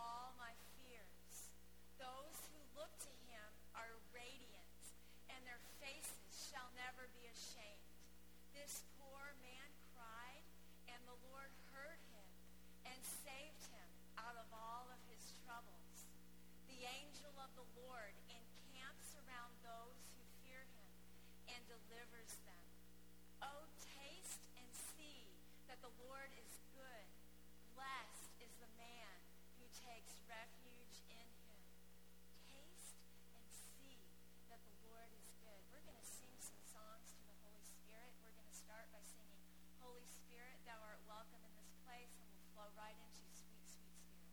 all my fears. Those who look to him are radiant, and their faces shall never be ashamed. This poor man cried, and the Lord heard him and saved him out of all of his troubles. The angel of the Lord encamps around those who fear him and delivers them. Oh, taste and see that the Lord is good. Blessed is the man who takes refuge in him. Taste and see that the Lord is good. We're going to sing some songs to the Holy Spirit. We're going to start by singing, Holy Spirit, thou art welcome in this place, and we'll flow right into sweet, sweet Spirit.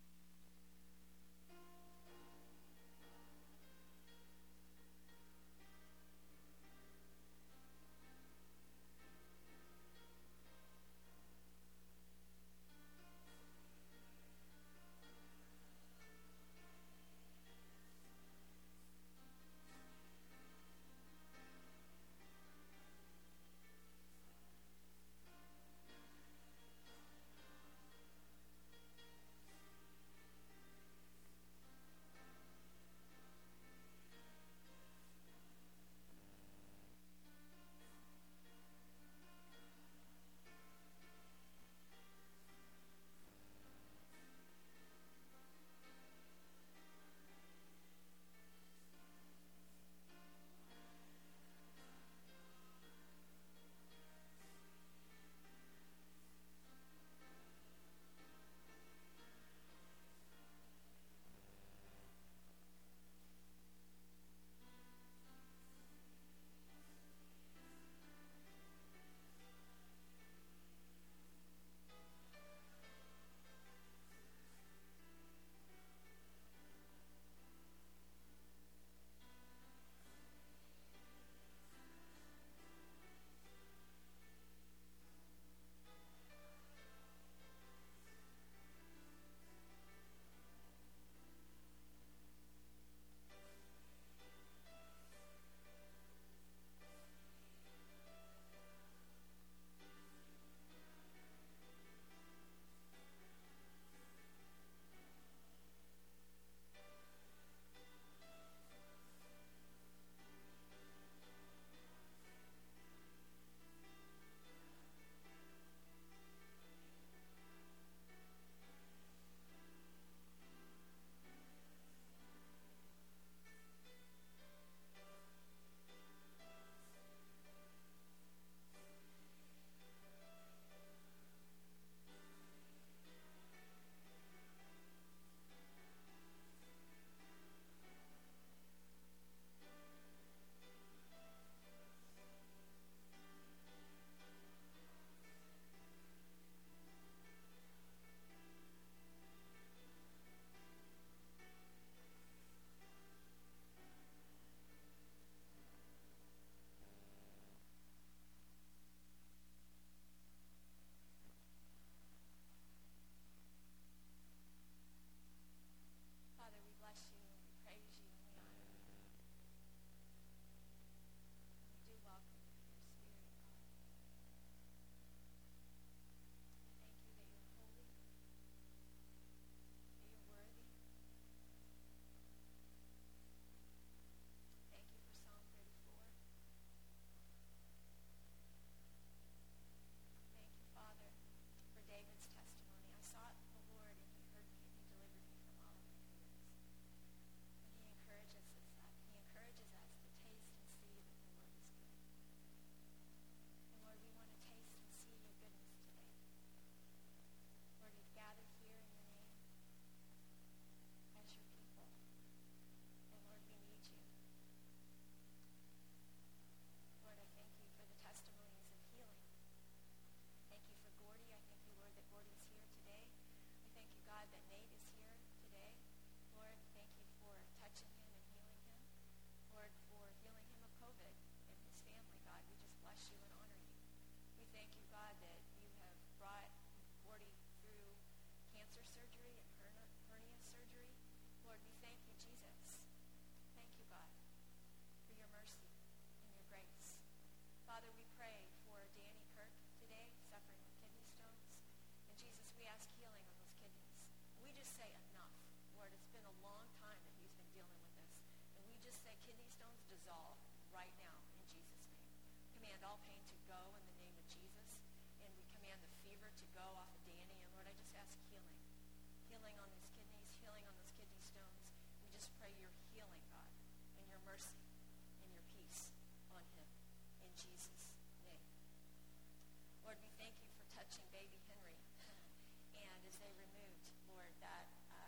Lord, it's been a long time that he's been dealing with this. And we just say kidney stones dissolve right now in Jesus' name. Command all pain to go in the name of Jesus. And we command the fever to go off of Danny. And Lord, I just ask healing. Healing on these kidneys, healing on those kidney stones. We just pray your healing, God, and your mercy and your peace on him in Jesus' name. Lord, we thank you for touching baby Henry. And as they removed, Lord, that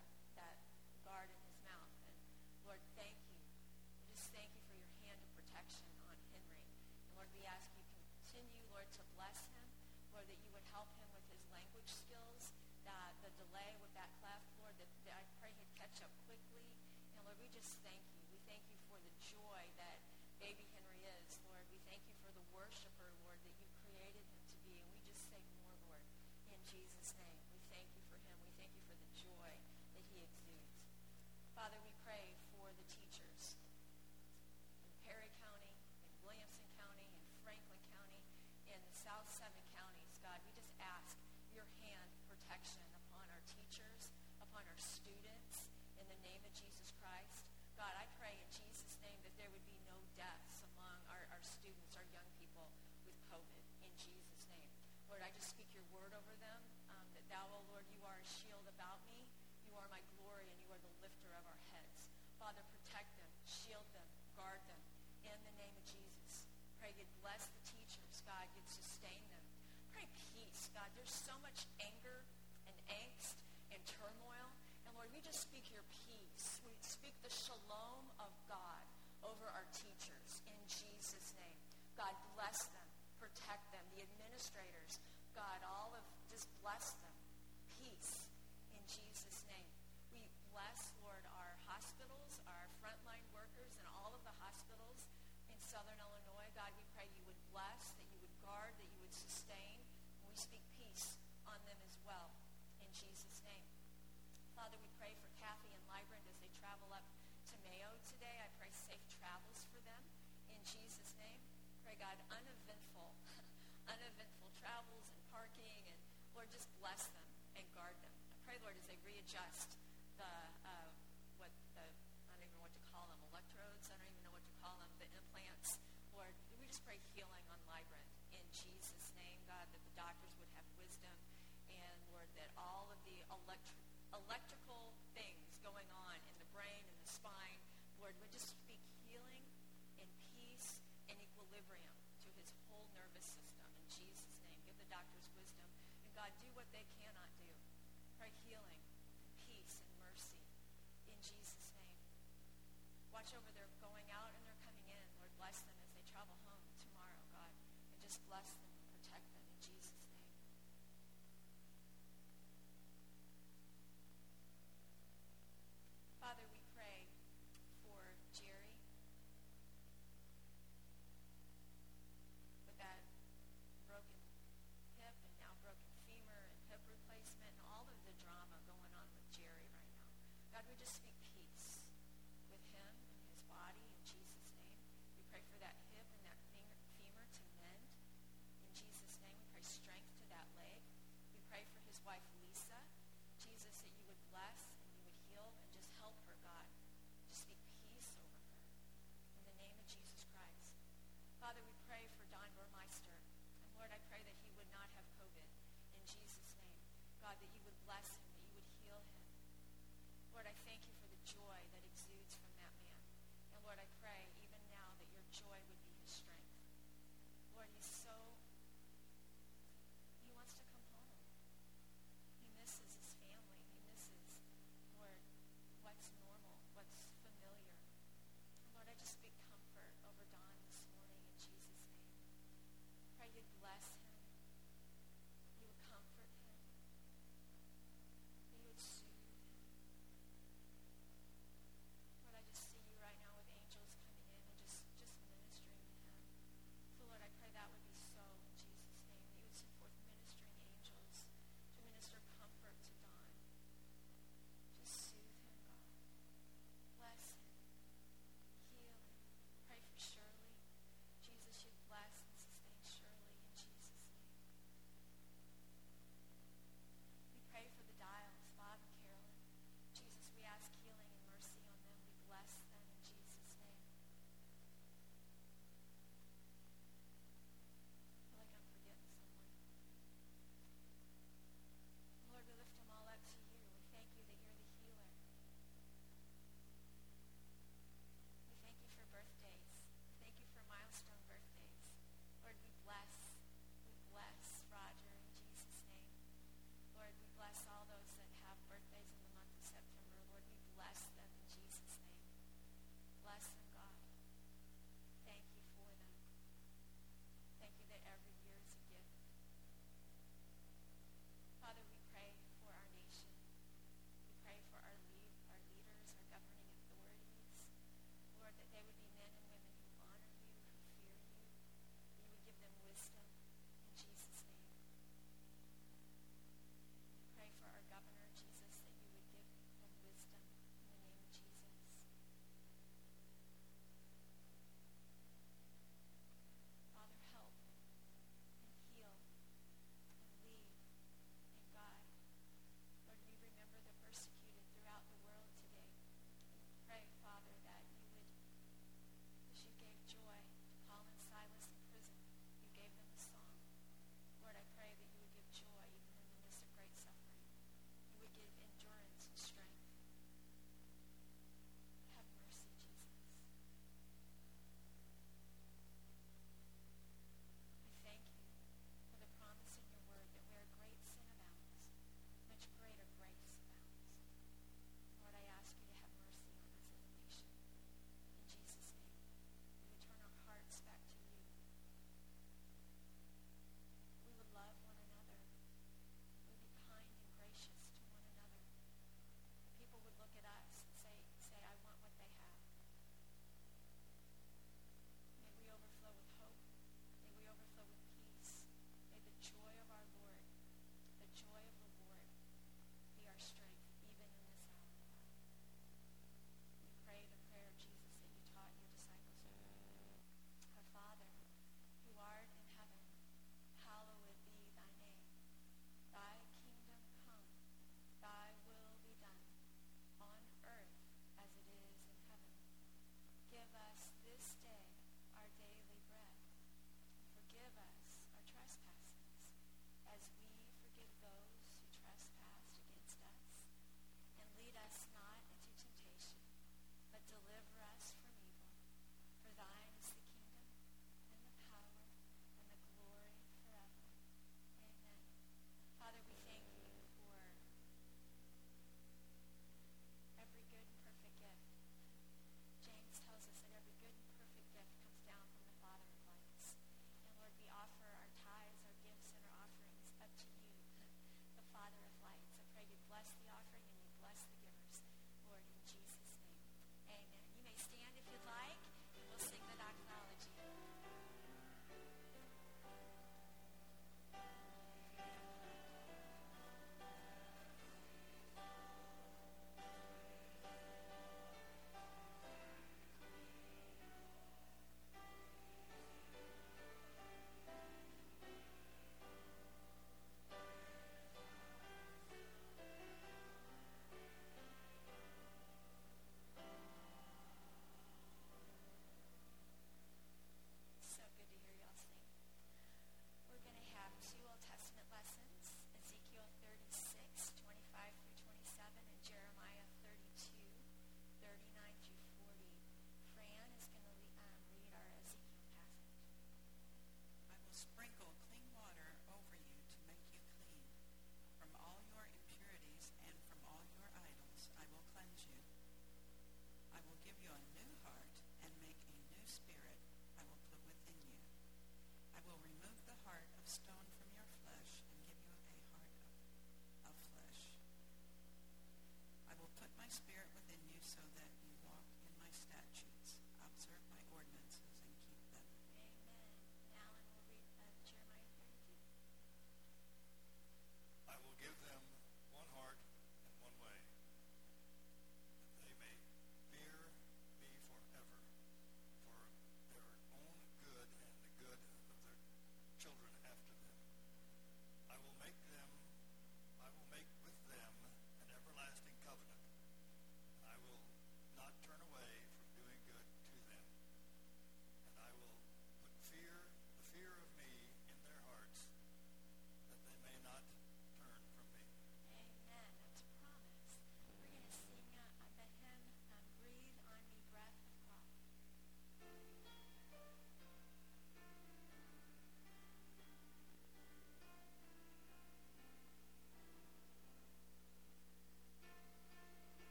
guard in his mouth. And Lord, thank you. We just thank you for your hand of protection on Henry. And Lord, we ask you continue, Lord, to bless him. Lord, that you would help him with his language skills, that the delay with that cleft, Lord, that I pray he'd catch up quickly. And Lord, we just thank you. We thank you for the joy that baby Henry is, Lord. We thank you for the worshiper, Lord, that you created him to be. And we just say more, Lord, in Jesus' name. We thank you for him. We thank you for the joy that he exudes. Father, we pray for the teachers in Perry County, in Williamson County, in Franklin County, in the South 7 counties. God, we just ask your hand protection upon our teachers, upon our students, in the name of Jesus Christ. God, I pray in Jesus' name that there would be no deaths among our students, our young people with COVID, in Jesus' name. Lord, I just speak your word over them, that thou, O Lord, you are a shield about me. You are my glory, and you are the lifter of our heads. Father, protect them, shield them, guard them, in the name of Jesus. Pray you'd bless the teachers, God, you'd sustain them. Pray peace, God. There's so much anger and angst and turmoil. And Lord, we just speak your peace. We speak the shalom of God over our teachers in Jesus' name. God, bless them, protect them, the administrators. God, just bless them. Peace in Jesus' name. We bless, Lord, our hospitals, our frontline workers, and all of the hospitals in Southern Illinois. God, we pray you would bless, that you would guard, that you would sustain. And we speak peace on them as well in Jesus' name. Father, we pray for Kathy and Librand as they travel up to Mayo today. I pray safe travels for them in Jesus' name. Pray, God, uneventful travels and parking. And, Lord, just bless them and guard them. I pray, Lord, as they readjust I don't even know what to call them, electrodes, I don't even know what to call them, the implants. Lord, we just pray healing on Librand in Jesus' name, God, that the doctors would have wisdom. And, Lord, that all of the electrical things going on in the brain and the spine, Lord, would just speak healing and peace and equilibrium to his whole nervous system in Jesus' name. Give the doctors wisdom. And God, do what they cannot do. Pray healing and peace and mercy in Jesus' name. Watch over their going out and their coming in. Lord, bless them as they travel home tomorrow, God. And just bless them and protect them in Jesus' name. Father, we pray for Jerry with that broken hip and now broken femur and hip replacement and all of the drama going on with Jerry right now. God, we just speak peace with him and his body in Jesus' name. We pray for that hip and that femur to mend in Jesus' name. We pray strength to that leg. We pray for his wife Lisa. Jesus, that you would bless and you would heal and just help her, God. Just speak peace over her in the name of Jesus Christ. Father, we pray for Don Burmeister. And Lord, I pray that he would not have COVID in Jesus' name. God, that you would bless him, that you would heal him. Lord, I thank you for the joy that exudes from that man. And Lord, I pray even now that your joy would be his strength. Lord, he wants to come home. He misses his family. He misses, Lord, what's normal, what's familiar. And Lord, I just speak comfort over Don this morning in Jesus' name. Pray you'd bless him. You would comfort him. That you would soothe him. Lord, I just see you right now with angels coming in and just ministering to him. So Lord, I pray that would be so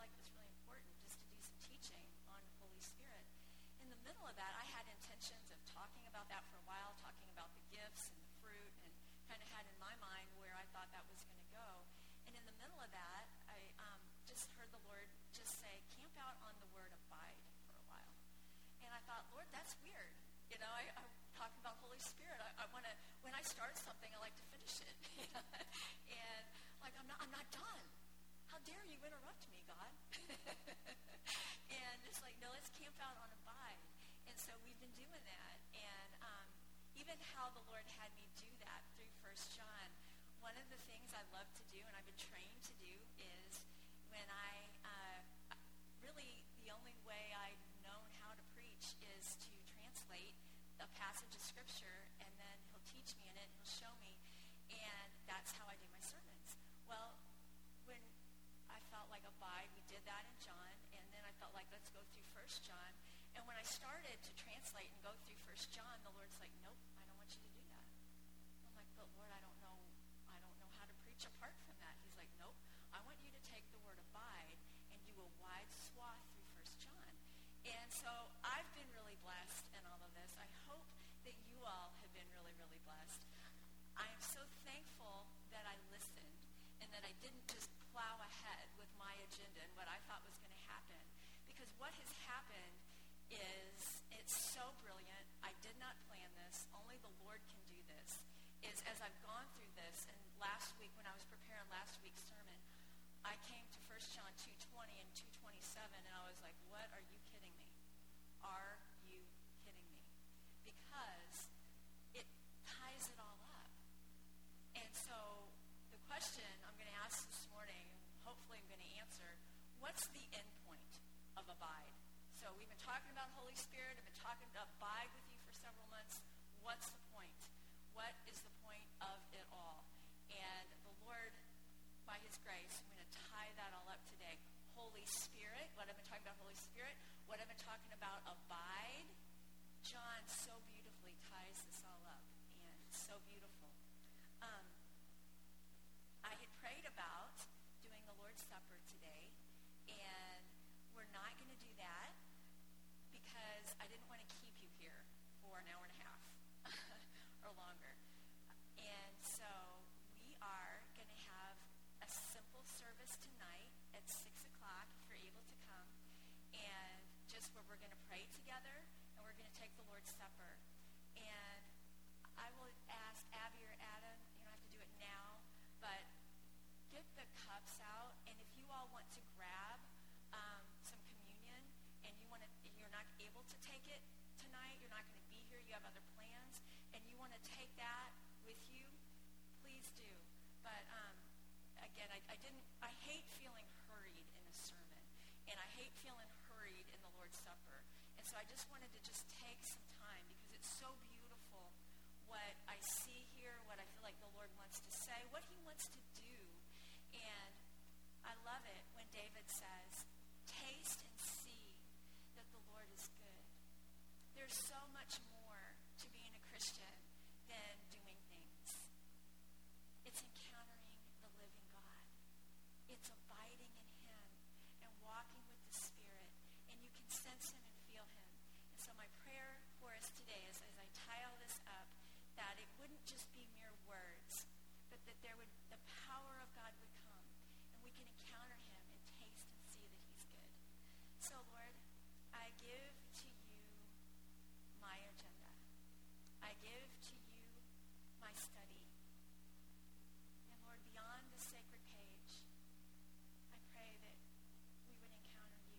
like it was really important just to do some teaching on Holy Spirit. In the middle of that, I had intentions of talking about that for a while, talking about the gifts and the fruit, and kind of had in my mind where I thought that was going to go. And in the middle of that, I just heard the Lord just say, camp out on the word abide for a while. And I thought, Lord, that's weird. You know, I'm talking about Holy Spirit. I want to, when I start something, I like to finish it. And like, I'm not done. How dare you interrupt me, God? And it's like, no, let's camp out on abide. And so we've been doing that. And even how the Lord had me do that through 1 John, one of the things I love to do and I've been trained to do is when really the only way I've known how to preach is to translate a passage of Scripture, and then he'll teach me in it, and he'll show me, and that's how I do my sermons. Well, when I felt like abide, we did that in John, and then I felt like let's go through 1 John, and when I started to translate and go through 1 John, the Lord's like, nope, I don't want you to do that. I'm like, but Lord, I don't know how to preach apart from that. He's like, nope, I want you to take the word abide and do a wide swath through 1 John. And so I've been really blessed in all of this. I hope that you all have been really, really blessed. I am so thankful that I listened and that I didn't just plow ahead with my agenda and what I thought was going to happen. Because what has happened is, it's so brilliant. I did not plan this. Only the Lord can do this. Is as I've gone through this, and last week when I was preparing last week's sermon, I came to 1 John 2:20 and 2:27, and I was like, what are you kidding me? Are you kidding me? Because it ties it all up. And so the question I'm going to ask this morning, hopefully I'm going to answer, what's the end point of abide? So we've been talking about Holy Spirit. I've been talking about abide with you for several months. What's the point? What is the point of it all? And the Lord, by his grace, I'm going to tie that all up today. Holy Spirit, what I've been talking about Holy Spirit, what I've been talking about abide. John so beautifully ties this all up, and it's so beautiful. I had prayed about doing the Lord's Supper today, and we're not going to do that because I didn't want to keep you here for an hour and a half or longer. And so we are going to have a simple service tonight at 6 o'clock if you're able to come, and just where we're going to pray together and we're going to take the Lord's Supper. And I will ask Abby or Adam, you don't have to do it now, but get the cups out, and if you all want to grab some communion and you're not able to take it tonight, you're not going to be here, you have other plans, and you want to take that with you, please do. But again, I hate feeling hurried in a sermon, and I hate feeling hurried in the Lord's Supper. And so I just wanted to just take some time because it's so beautiful what I see here, what I feel like the Lord wants to say, what he wants to do. And I love it when David says, taste and see that the Lord is good. There's so much more to being a Christian than doing things. It's encountering the living God. It's abiding in him and walking with the Spirit, and you can sense him and feel him. And so my prayer for us today is, as I tie all this up, that it wouldn't just be mere words, but that the power of God would come, and we can encounter him and taste and see that he's good. So Lord, I give to you my agenda. I give to you my study. And Lord, beyond the sacred page, I pray that we would encounter you.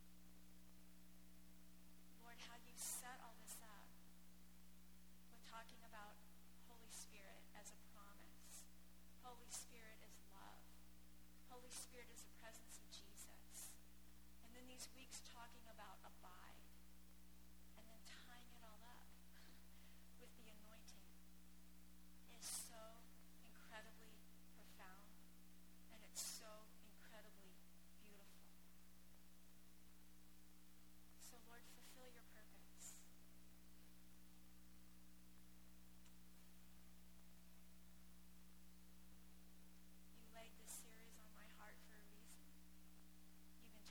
Lord, how you set all this up with talking about Holy Spirit as a promise. Holy Spirit is love. Holy Spirit is the presence of Jesus. And then these weeks talking about abide. And then tying it all up with the anointing is so incredibly profound. And it's so incredibly beautiful. So Lord, fulfill your purpose. You laid this series on my heart for a reason. You've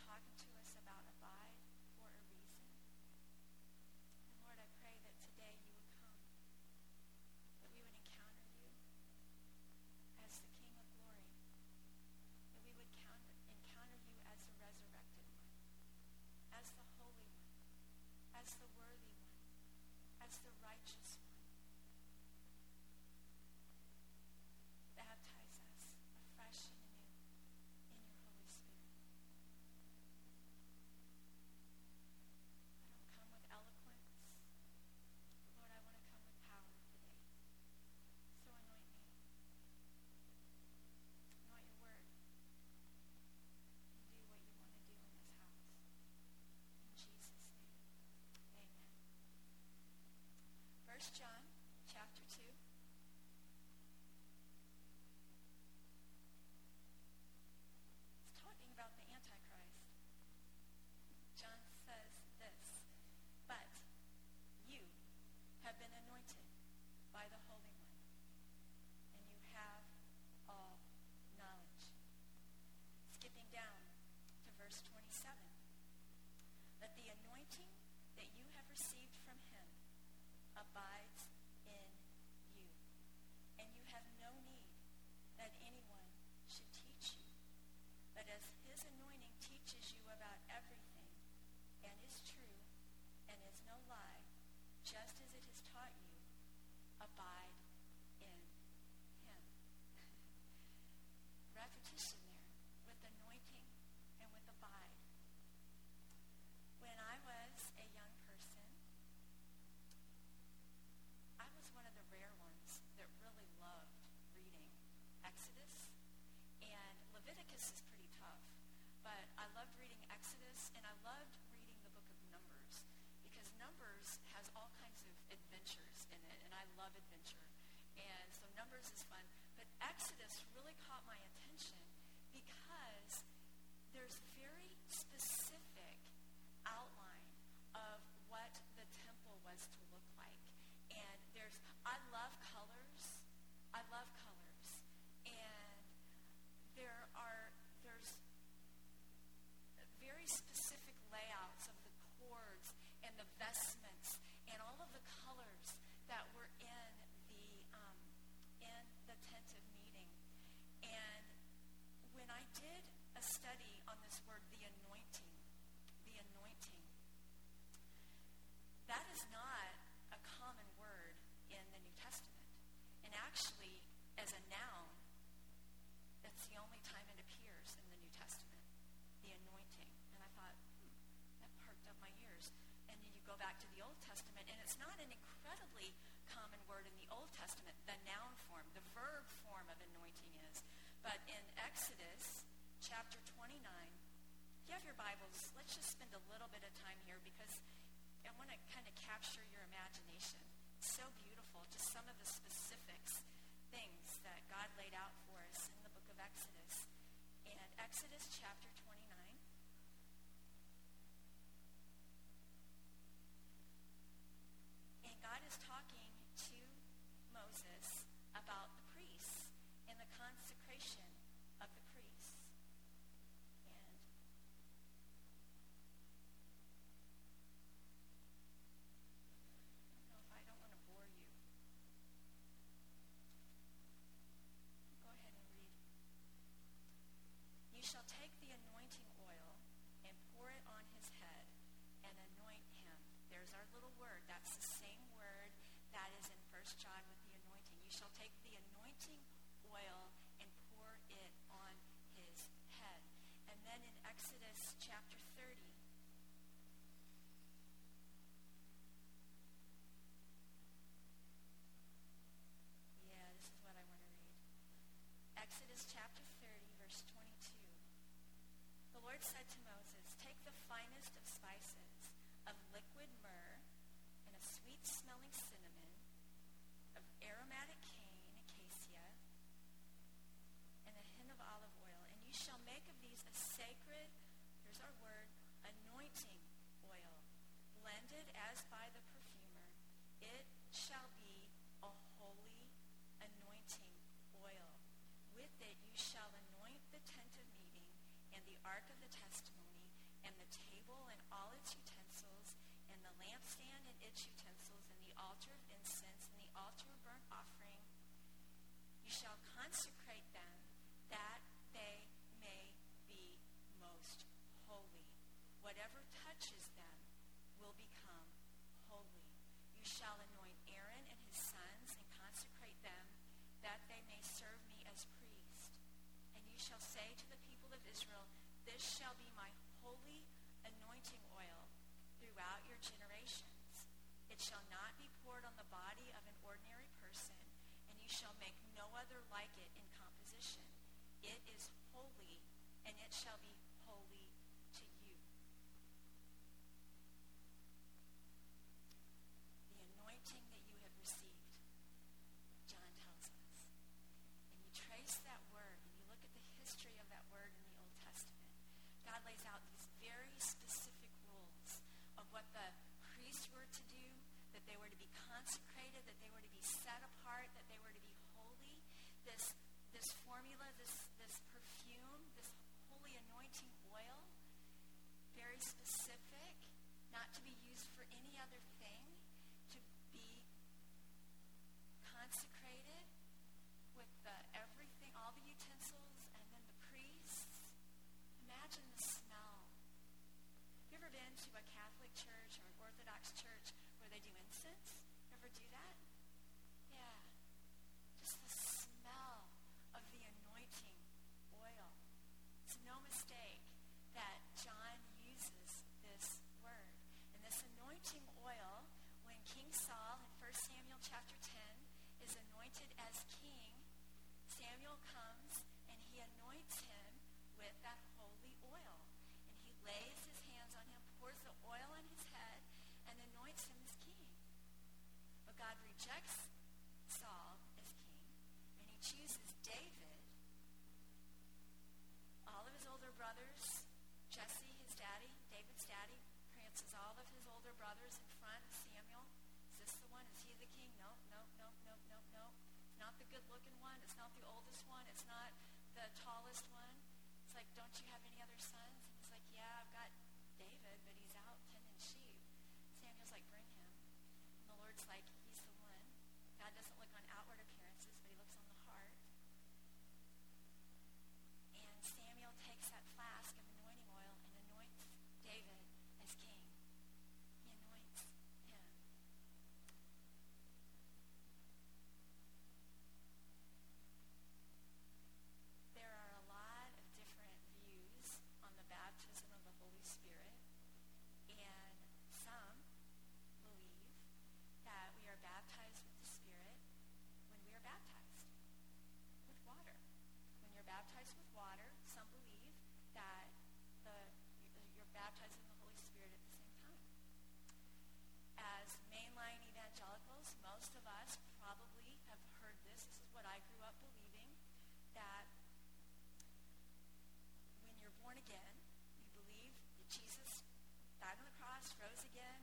John chapter 2. It's talking about the Antichrist. John says this, "But you have been anointed by the Holy One, and you have all knowledge." Skipping down to verse 27. "But the anointing that you have received from him abides in you, and you have no need that anyone should teach you. But as his anointing teaches you about everything, and is true, and is no lie, just as it has taught you, abide in him." Repetition there with anointing and with abide. When I was a young person, I was one of the rare ones that really loved reading Exodus, and Leviticus is pretty tough, but I loved reading Exodus, and I loved reading the book of Numbers, because Numbers has all kinds of adventures in it, and I love adventure, and so Numbers is fun, but Exodus really caught my attention because there's very specific outline of what the temple was to look like. And I love colors. And there's very specific layouts of the cords and the vestments and all of the colors that were in the tent of meeting. And when I did a study on this word, the anointing, that is not a common word in the New Testament. And actually, as a noun, that's the only time it appears in the New Testament, the anointing. And I thought, that perked up my ears. And then you go back to the Old Testament, and it's not an incredibly common word in the Old Testament, the noun form, the verb form of anointing is. But in Exodus chapter 29, if you have your Bibles, let's just spend a little bit of time here because I want to kind of capture your imagination. It's so beautiful, just some of the specifics, things that God laid out for us in the book of Exodus. And Exodus chapter 29. And God is talking to Moses about the priests and the consecration of the priests. And I don't want to bore you. Go ahead and read. "You shall take the anointing oil and pour it on his head and anoint him." There's our little word. That's the same word that is in 1 John with the anointing. "You shall take the anointing oil and pour it on his head." And then in Exodus chapter 30, this is what I want to read. Exodus chapter 30, verse 22. "The Lord said to Moses, 'Take the finest of spices, of liquid myrrh, and of sweet-smelling cinnamon, of aromatic cane, acacia, and a hin of olive oil, and you shall make of these a sacred,'" here's our word, "anointing oil, blended as by the perfumer. It shall be a holy anointing oil. With it you shall anoint the tent of meeting, and the ark of the testimony, and the table and all its utensils, and the lampstand and its utensils, and the altar of incense, and the altar of burnt offering. You shall consecrate them, that they may be most holy. Whatever touches them will become holy. You shall anoint Aaron and his sons, and consecrate them, that they may serve me as priests. And you shall say to the people of Israel, 'This shall be my holy anointing oil throughout your generations. It shall not be poured on the body of an ordinary person, and you shall make no other like it in composition. It is holy, and it shall be holy to you.'" The anointing that you have that they were to be consecrated, that they were to be set apart, that they were to be holy. This formula, this perfume, this holy anointing oil, very specific, not to be used for any other thing, to be consecrated with everything, all the utensils, and then the priests. Imagine the smell. Have you ever been to a Catholic church or an Orthodox church where they do incense? Ever do that? Yeah. Just the smell of the anointing oil. It's no mistake that John uses this word. And this anointing oil, when King Saul in 1 Samuel chapter 10 is anointed as king, Samuel comes and he anoints him with that holy oil. And he lays his hands on him, pours the oil on his head, and anoints him as king. But God rejects Saul as king, and he chooses David. All of his older brothers, Jesse, his daddy, David's daddy, prances all of his older brothers in front of Samuel. Is this the one? Is he the king? Nope, nope, nope, nope, nope, nope. It's not the good-looking one. It's not the oldest one. It's not the tallest one. It's like, don't you have any other sons? And he's like, yeah, I've got David, but he's out tending sheep. Samuel's like, bring him. And the Lord's like, he's the one. God doesn't look on outward appearances, but he looks on the heart. And Samuel takes that flask of anointing oil and anoints David as king. He anoints him. There are a lot of different views on the baptism of the Holy Spirit, and some believe that we are baptized with the Spirit when we are baptized with water. When you're baptized with water, some believe that you're baptized in the Holy Spirit at the same time. As mainline evangelicals, most of us probably have heard this. This is what I grew up believing, that when you're born again, you believe that Jesus died on the cross, rose again.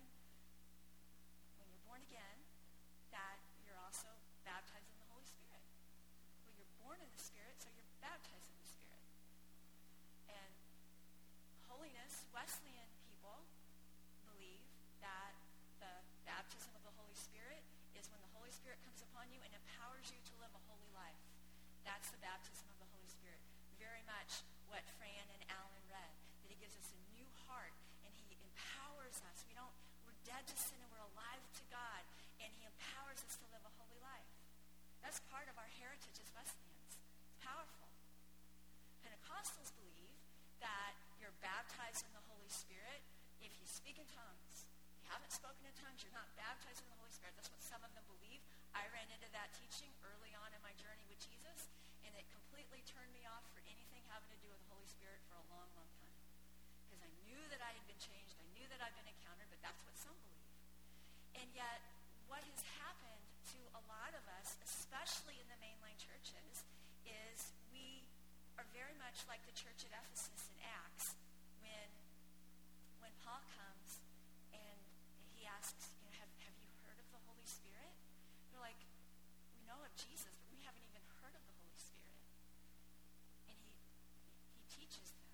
When you're born again, that you're also baptized in the Holy Spirit. Well, you're born in the Spirit, so you're baptized in the Spirit. And holiness, Wesleyan people believe that the baptism of the Holy Spirit is when the Holy Spirit comes upon you and empowers you to live a holy life. That's the baptism of the Holy Spirit. Very much what Fran and Alan read, that he gives us a new heart and he empowers us. We're dead to sin and we're alive to God, and he empowers us to live a holy life. That's part of our heritage as Wesleyans. It's powerful. Pentecostals believe that you're baptized in the Holy Spirit if you speak in tongues. If you haven't spoken in tongues, you're not baptized in the Holy Spirit. That's what some of them believe. I ran into that teaching early on in my journey with Jesus, and it completely turned me off for anything having to do with the Holy Spirit for a long, long time. Because I knew that I had been changed. I knew that I'd been encountered, but that's what some believe. And yet, what has happened to a lot of us, especially in the mainline churches, is we are very much like the church at Ephesus in Acts, when Paul comes and he asks, have you heard of the Holy Spirit? They're like, we know of Jesus, but we haven't even heard of the Holy Spirit. And he teaches them.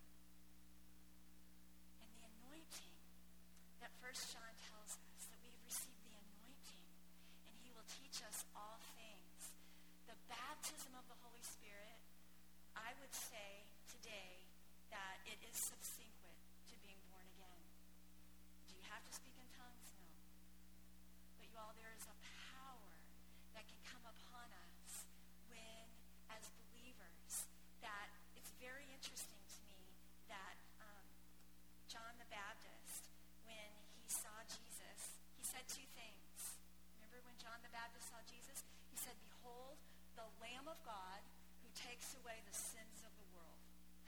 And the anointing that 1 John tells us, that we have received the anointing, and he will teach us all things. The baptism of the Holy Spirit, I would say today that it is subsequent to being born again. Do you have to speak in tongues? No. But you all, there is a power that can come upon us when, as believers, that it's very interesting to me that John the Baptist, when he saw Jesus, he said two things. Remember when John the Baptist saw Jesus? He said, behold, the Lamb of God who takes away the sins of the world.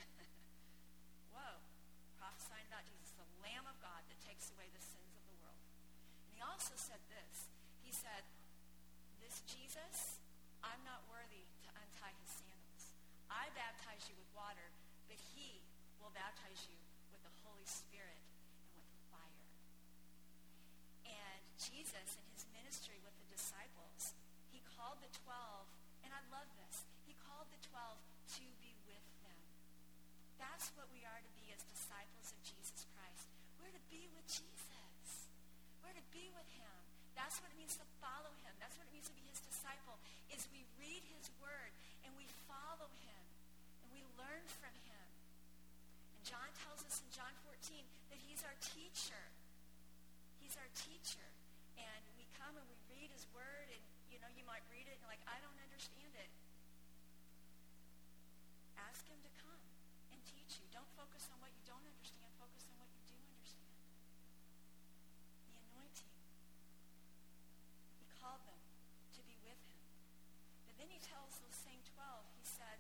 Whoa. Prophesying about Jesus, the Lamb of God that takes away the sins of the world. And he also said this. He said, this Jesus, I'm not worthy to untie his sandals. I baptize you with water, but he will baptize you with the Holy Spirit and with fire. And Jesus in his ministry with the disciples, he called the 12, and I love this, he called the 12 to be with them. That's what we are to be as disciples of Jesus Christ. We're to be with Jesus. We're to be with him. That's what it means to follow him. That's what it means to be his disciple, is we read his word and we follow him and we learn from him. And John tells us in John 14 that he's our teacher. He's our teacher. And we come and we read his word, and you might read it and you're like, I don't understand it. Ask him to come and teach you. Don't focus on what you don't understand. Focus on what you do understand. The anointing. He called them to be with him. But then he tells those same 12, he said,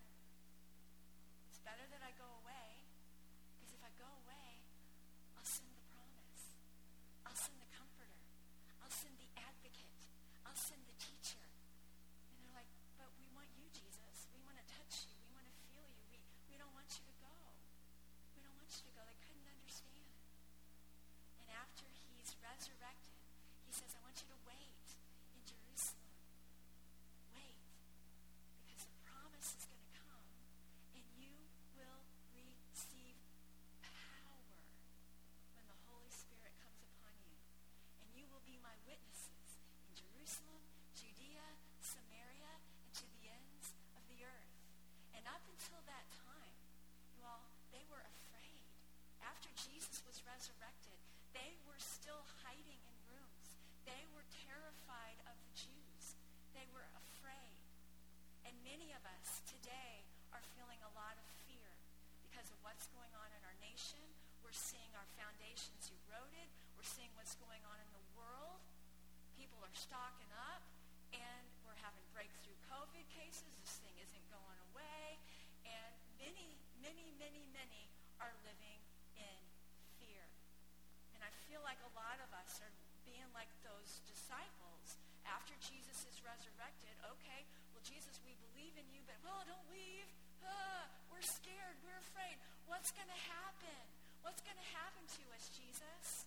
it's better that I go away, because if I go away, I'll send the promise. I'll send the comforter. I'll send the advocate. I'll send the teacher. And they're like, but we want you, Jesus. We want to touch you. We want to feel you. We don't want you to go. We don't want you to go. They couldn't understand. And after he's resurrected, he says, I want you to wait in Jerusalem. Wait. Because the promise is going to come, and you will receive power when the Holy Spirit comes upon you. And you will be my witnesses in Jerusalem, Judea, Samaria, and to the ends of the earth. And up until that time, you all, they were afraid. After Jesus was resurrected, they were still hiding in rooms. They were terrified of the Jews. They were afraid. And many of us today are feeling a lot of fear because of what's going on in our nation. We're seeing our foundations eroded. We're seeing what's going on in the world. People are stocking up, and we're having breakthrough COVID cases. This thing isn't going away. And many, many, many, many are living in fear. And I feel like a lot of us are being like those disciples. After Jesus is resurrected, okay, well, Jesus, we believe in you, but, don't leave. We're scared. We're afraid. What's going to happen? What's going to happen to us, Jesus?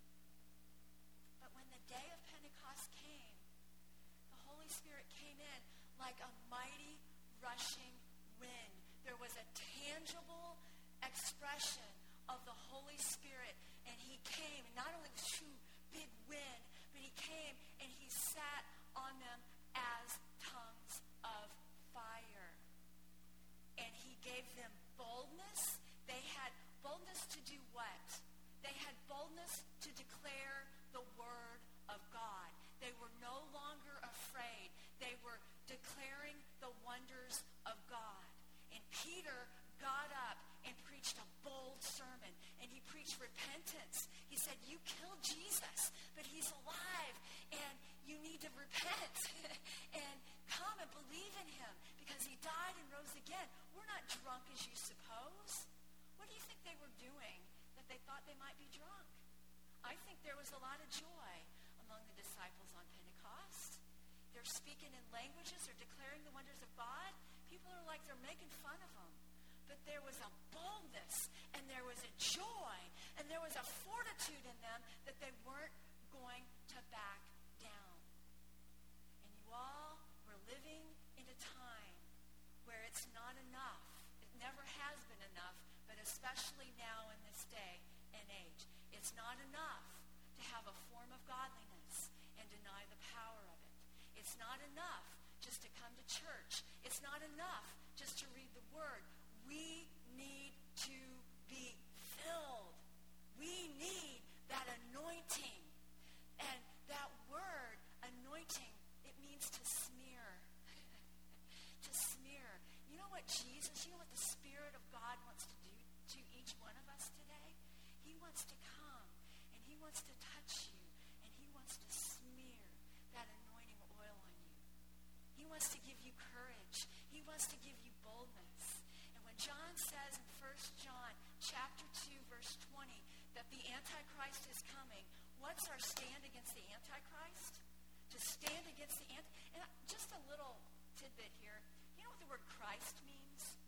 But when the day of Pentecost came, the Holy Spirit came in like a mighty rushing wind. There was a tangible expression of the Holy Spirit, and he came, and not only was true big wind, but he came and he sat on them as tongues of fire. And he gave them boldness. They had boldness to do what? They had boldness to declare the word of God. They were no longer afraid. They were declaring the wonders of God. And Peter got up and preached a bold sermon. And he preached repentance. He said, you killed Jesus, but he's alive. And you need to repent and come and believe in him, because he died and rose again. We're not drunk as you suppose. What do you think they were doing that they thought they might be drunk? I think there was a lot of joy among the disciples on Pentecost. They're speaking in languages. They're declaring the wonders of God. People are like, they're making fun of them. But there was a boldness, and there was a joy, and there was a fortitude in them that they weren't going to back down. And you all were living in a time where it's not enough. It never has been enough, but especially now in this day and age. It's not enough to have a form of godliness and deny the power of it. It's not enough just to come to church. It's not enough just to read the word. We need to be filled. We need that anointing. And that word, anointing, it means to smear. To smear. You know what Jesus, you know what the Spirit of God wants to do to each one of us today? He wants to come, and he wants to touch you, and he wants to smear that anointing oil on you. He wants to give you courage. He wants to give you boldness. And when John says in 1 John chapter 2, verse 20, that the Antichrist is coming, what's our stand against the Antichrist? To stand against the Antichrist. And just a little tidbit here. You know what the word Christ means?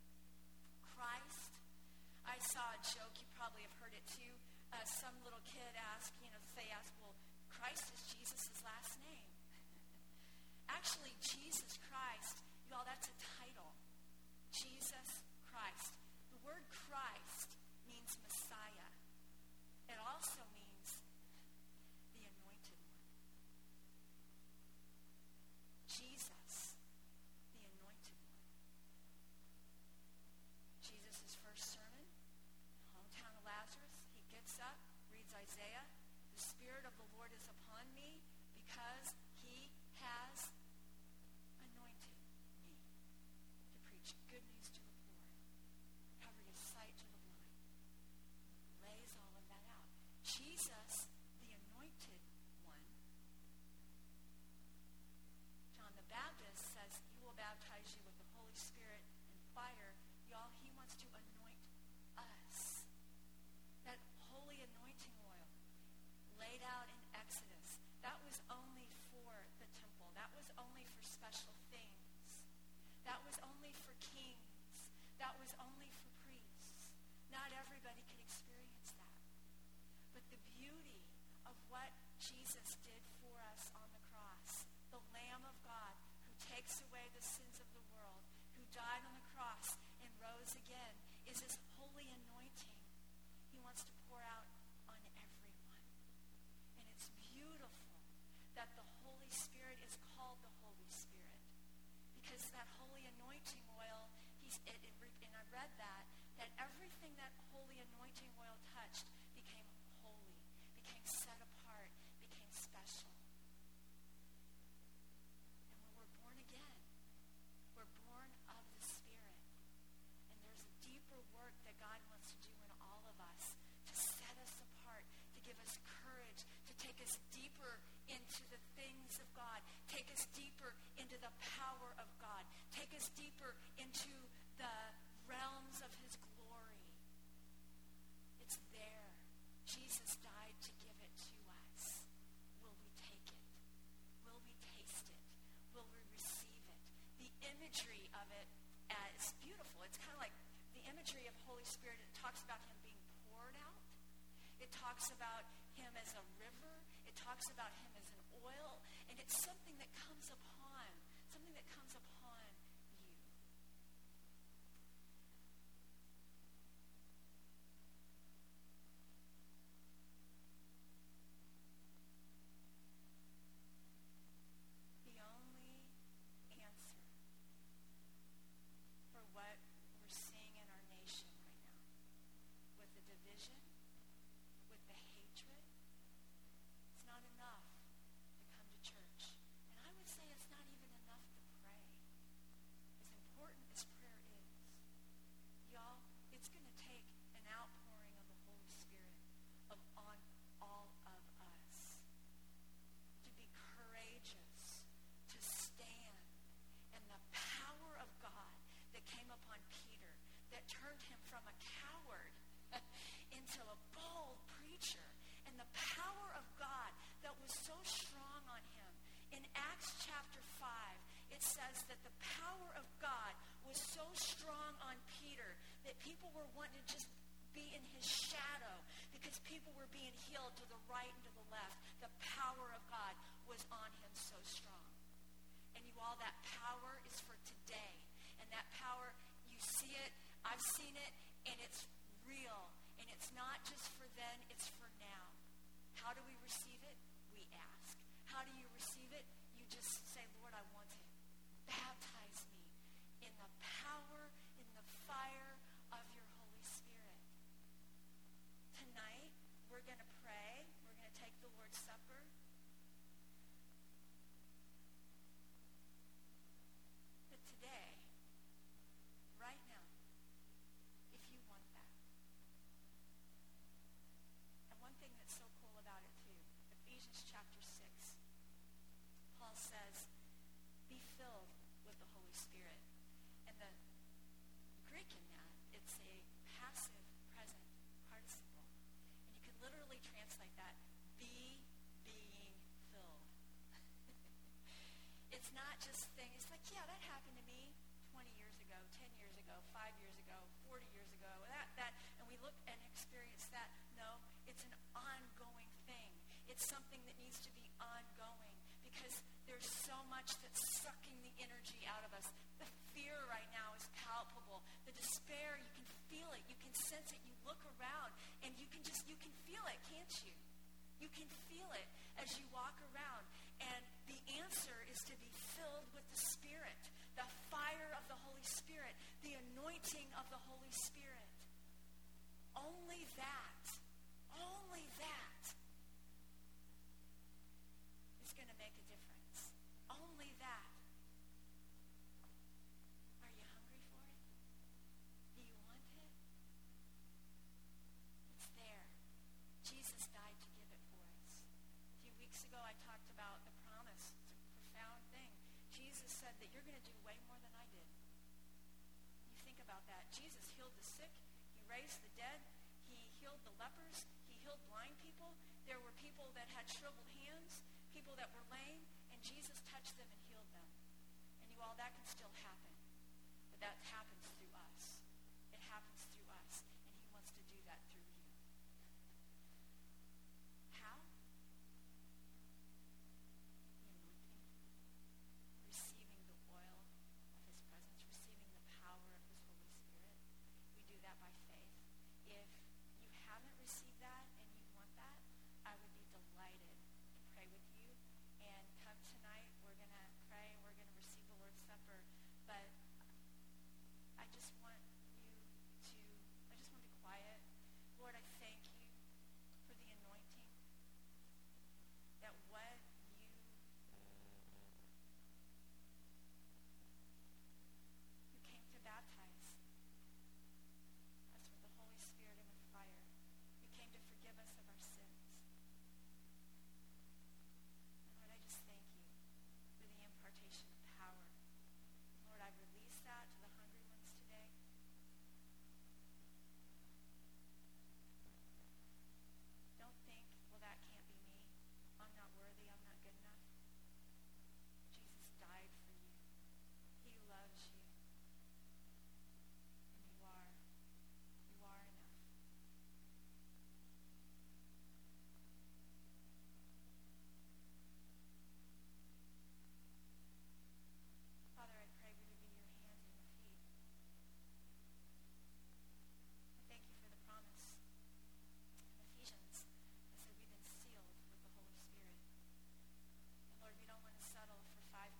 Christ. I saw a joke, you probably have heard it too. Some little kid asked, they asked, well, Christ is Jesus Christ, y'all, that's a title. Jesus Christ. The word Christ means Messiah. It also means the anointed one. Jesus, the anointed one. Jesus' first sermon, hometown of Lazarus, he gets up, reads Isaiah. The Spirit of the Lord is upon me because he has anointed me to preach good news to the poor, recovery of sight to the blind. Lays all of that out. Jesus, the anointed one. John the Baptist says he will baptize you with the Holy Spirit and fire. Y'all, he wants to anoint us. That holy anointing oil laid out in Exodus, that was only for the temple. That was only for special things. That was only for kings. That was only for priests. Not everybody could experience that. But the beauty of what Jesus did for us on the cross, the Lamb of God who takes away the sins of the world, who died on the cross and rose again, is his holy anointing. He wants to pour out on everyone. And it's beautiful that the Holy Spirit is called the Holy Spirit. Because that holy anointing oil, and I read that everything that holy anointing oil touched became holy, became set apart, became special. And when we're born again, we're born of the Spirit. And there's a deeper work that God wants to do in all of us to set us apart, to give us courage, to take us deeper into the things of God, take us deeper into the power of God, take us deeper into the realms of his glory. It's there. Jesus died to give it to us. Will we take it? Will we taste it? Will we receive it? The imagery of it is beautiful. It's kind of like the imagery of Holy Spirit. It talks about him being poured out. It talks about him as a river. It talks about him as an oil. And it's something that comes upon you. The only answer for what we're seeing in our nation right now, with the division, with the hatred, it's not enough to come to church. And I would say it's not even enough to pray. As important as prayer is, y'all, it's going to take an outpouring of the Holy Spirit on all of us to be courageous, to stand. And the power of God that came upon Peter, that turned him from a coward into a bold preacher, and the power of God that was so strong on him. In Acts chapter 5, it says that the power of God was so strong on Peter that people were wanting to just be in his shadow because people were being healed to the right and to the left. The power of God was on him so strong. And you all, that power is for today. And that power, you see it, I've seen it, and it's real. And it's not just for then, it's for now. How do we receive it? We ask. How do you receive it? You just say, Lord, I want it. Baptize me in the power, in the fire of your Holy Spirit. Tonight, we're going to pray. We're going to take the Lord's Supper. But today, right now, if you want that. And one thing that's so cool about it too, Ephesians chapter 6, Paul says, be filled with the Holy Spirit. And the Greek in that, it's a passive present participle. And you can literally translate that, be being filled. It's not just things, it's like, yeah, that happened to me 20 years ago, 10 years ago, 5 years ago, 40 years ago, that, and we look and experience that. No, it's an ongoing thing. It's something that needs to be ongoing because because there's so much that's sucking the energy out of us. The fear right now is palpable. The despair, you can feel it. You can sense it. You look around and you can feel it, can't you? You can feel it as you walk around. And the answer is to be filled with the Spirit, the fire of the Holy Spirit, the anointing of the Holy Spirit. Only that is going to make a difference. Only that. Are you hungry for it? Do you want it? It's there. Jesus died to give it for us. A few weeks ago I talked about the promise. It's a profound thing. Jesus said that you're going to do way more than I did. You think about that. Jesus healed the sick. He raised the dead. He healed the lepers. He healed blind people. There were people that had shriveled hands, people that were lame, and Jesus touched them and healed them. And you all, that can still happen. But that happens through us. It happens through us. And he wants to do that through you. How? The anointing. Receiving the oil of his presence. Receiving the power of his Holy Spirit. We do that by faith. If you haven't received that and you want that, I would be delighted to pray with you. And come tonight, we're going to pray, we're going to receive the Lord's Supper. But I just want to be quiet. Lord, I thank you for the anointing. That what you came to baptize us with the Holy Spirit and with fire. You came to forgive us of our sins. And Lord, I just thank you for the impartation of power. Lord, I release that to the hungry ones today. Don't think, well, that can't be me. I'm not worthy. I'm not good enough. Jesus died for you. He loves you. And you are enough. Father, I pray we would be your hands and your feet. I thank you for the promise in Ephesians that said we've been sealed with the Holy Spirit. And Lord, we don't want to settle for 5%, 10%,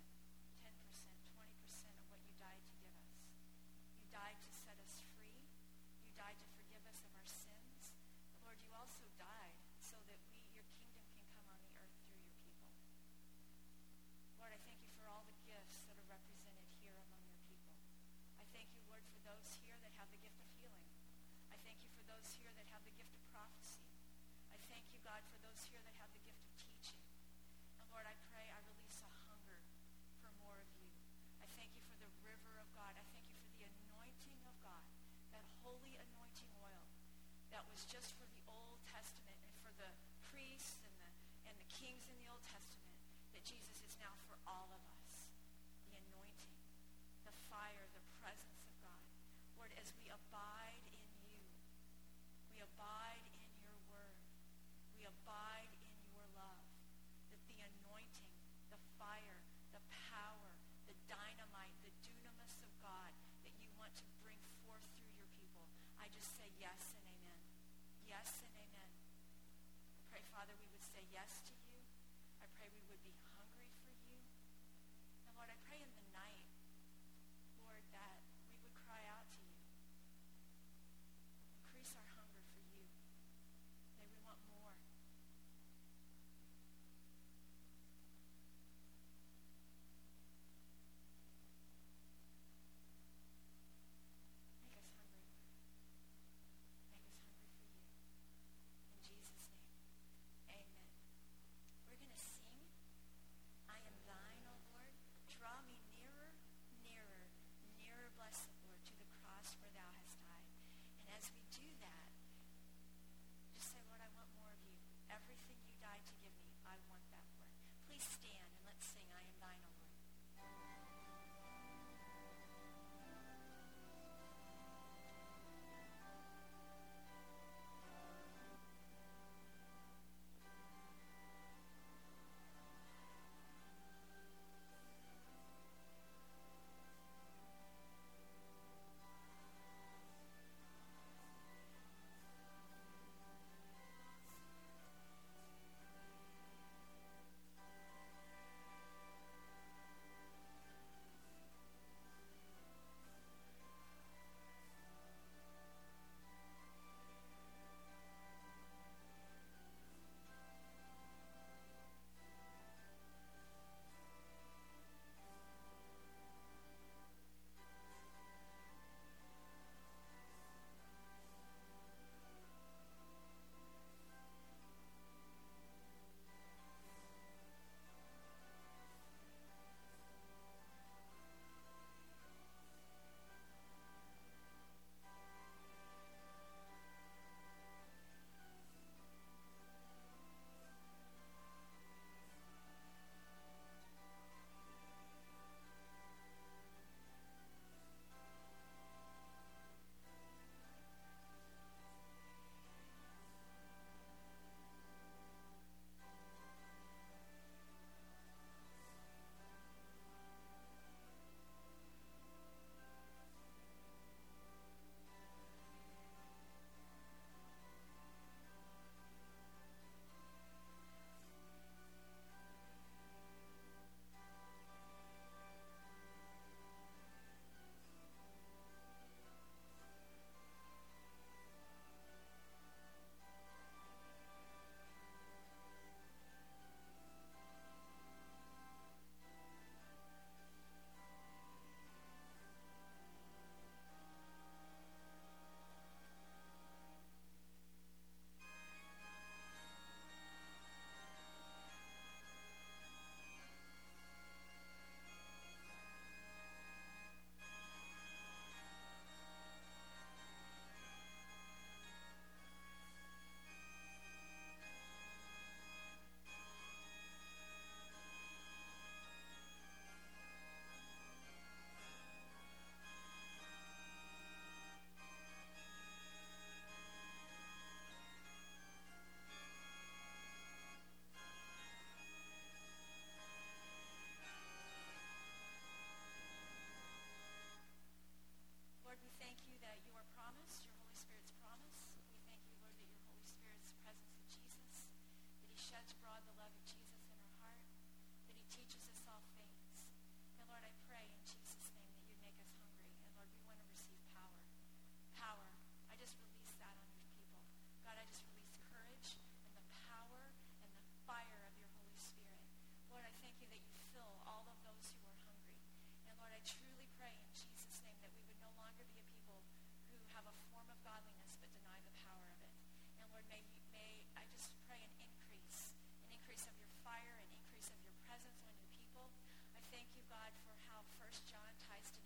20% of what you died to give us. You died to set us free. You died to forgive us of our sins. But Lord, you also died so that your kingdom can come on the earth through your people. Lord, I thank you for all the gifts that are represented here among your people. I thank you, Lord, for those here that have the gift of healing. I thank you for those here that have the gift of prophecy. I thank you, God, for those here that have the gift of teaching. And Lord, I pray I release a hunger for more of you. I thank you for the river of God. I thank you for the anointing of God, that holy anointing oil that was just for the Old Testament and for the priests and the kings in the Old Testament, that Jesus is now for all of us. The anointing, the fire, the presence of God. Lord, as we abide in you, we abide in your word, we abide in your love, that the anointing, the fire, the power, the dynamite, the dunamis of God that you want to bring forth through your people, I just say yes and amen. Yes and amen. I pray, Father, we would say yes to you. I pray we would be hungry for you. And Lord, I pray in the night, Lord, that we would cry out to you. Increase our hunger for you. May we want more. Make us hungry, Lord. Make us hungry for you. In Jesus' name, amen.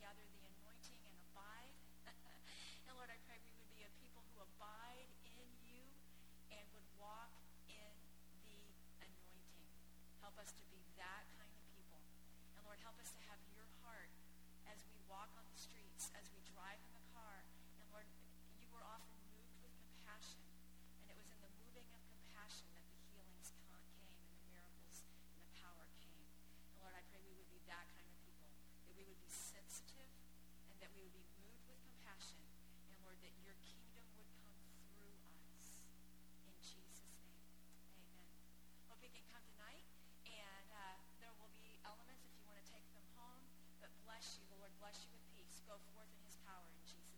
gather the anointing and abide. And Lord, I pray we would be a people who abide in you and would walk in the anointing. Help us to be that kind of people. And Lord, help us to have your heart as we walk on the streets, as we drive in the car. And Lord, you were often moved with compassion. And it was in the moving of compassion that the healings came and the miracles and the power came. And Lord, I pray we would be that kind of people, that we would be sensitive and that we would be moved with compassion. And Lord, that your kingdom would come through us. In Jesus' name, amen. Hope you can come tonight. And there will be elements if you want to take them home. But bless you, the Lord bless you with peace. Go forth in his power in Jesus' name.